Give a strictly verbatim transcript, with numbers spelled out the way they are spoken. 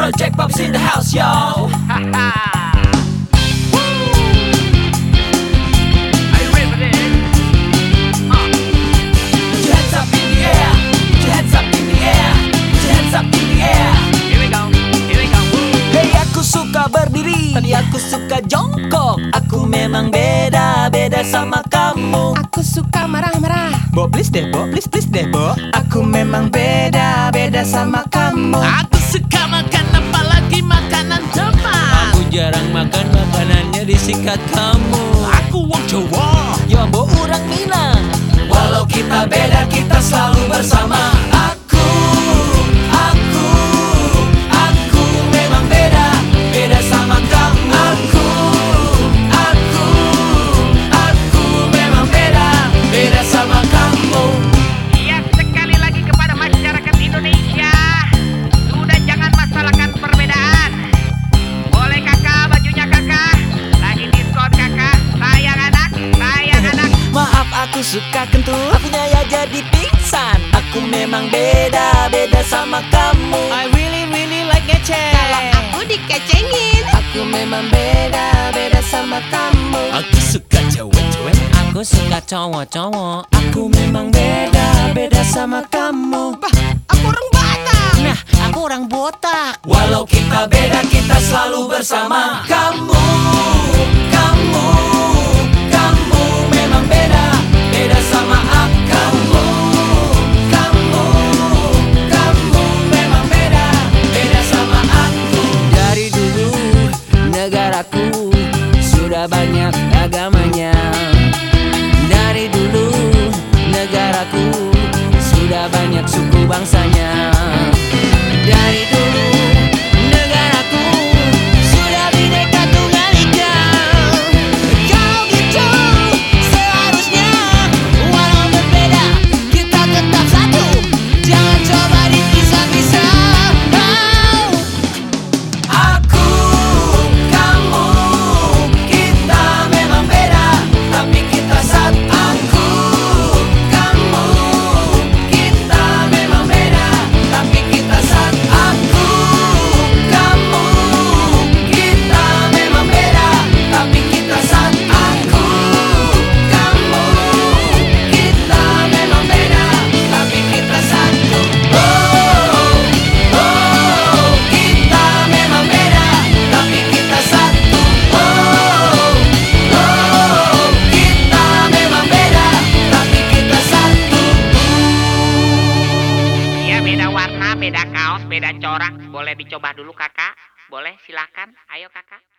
Project Pops in the house, yo. Tadi aku suka jongkok. Aku memang beda, beda sama kamu. Aku suka marah-marah. Bo please deh, Bo, please please deh, Bo. Aku memang beda, beda sama kamu. Aku suka makan apalagi makanan teman. Aku jarang makan makanannya disikat kamu. Aku wong Jawa, yo Bo orang Minang. Walau kita beda, kita selalu bersama. Aku, aku, aku memang beda, beda sama kamu. Aku, aku, aku memang beda, beda sama kamu. Ya, sekali lagi kepada masyarakat Indonesia, sudah jangan masalahkan perbedaan. Boleh kakak, bajunya kakak lagi diskon kakak. Sayang anak, sayang anak. Maaf aku suka kentut, akunya ya jadi pingsan. Aku memang beda, beda sama kamu. I really really like ngeceng. Kalau aku dikecengin, Aku memang beda, beda sama kamu. aku suka cewek-cewek. Aku suka cowok-cowok. Aku memang beda, beda sama kamu. Bah, aku orang Batak. Nah, aku orang botak. Walau kita beda, kita selalu bersama. Kamu, kamu, kamu memang beda, beda sama aku. Kamu, kamu, kamu memang beda, beda sama aku. Dari dulu negaraku sudah banyak agamanya. Dari dulu negaraku sudah banyak suku bangsanya. Dari dulu negaraku sudah bineka tunggal ika. Kau gitu seharusnya, walau berbeda kita tetap satu. Jangan coba dipisah-pisah. Aku, kamu, kita memang beda, tapi kita satu. Aku, kamu, kita memang beda, tapi kita satu. Aku, kamu, kita memang beda, tapi kita satu. Aku, kamu, kita memang beda, tapi kita satu. Oh, oh, kita memang beda, tapi kita satu. Oh, oh, kita memang beda, tapi kita satu. Ya, beda warna, beda kaos, beda corak. Boleh dicoba dulu kakak? Boleh, silakan. Ayo kakak.